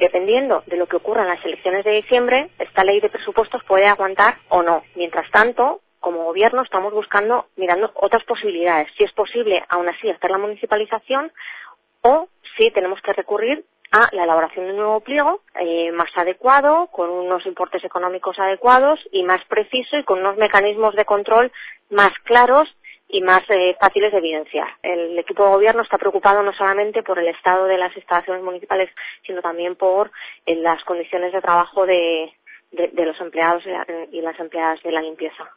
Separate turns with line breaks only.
dependiendo de lo que ocurra en las elecciones de diciembre, esta ley de presupuestos puede aguantar o no. Mientras tanto, como gobierno estamos mirando otras posibilidades. Si es posible, aún así, hacer la municipalización o si tenemos que recurrir a la elaboración de un nuevo pliego más adecuado, con unos importes económicos adecuados y más preciso y con unos mecanismos de control más claros y más fáciles de evidenciar. El equipo de gobierno está preocupado no solamente por el estado de las instalaciones municipales, sino también por las condiciones de trabajo de los empleados y las empleadas de la limpieza.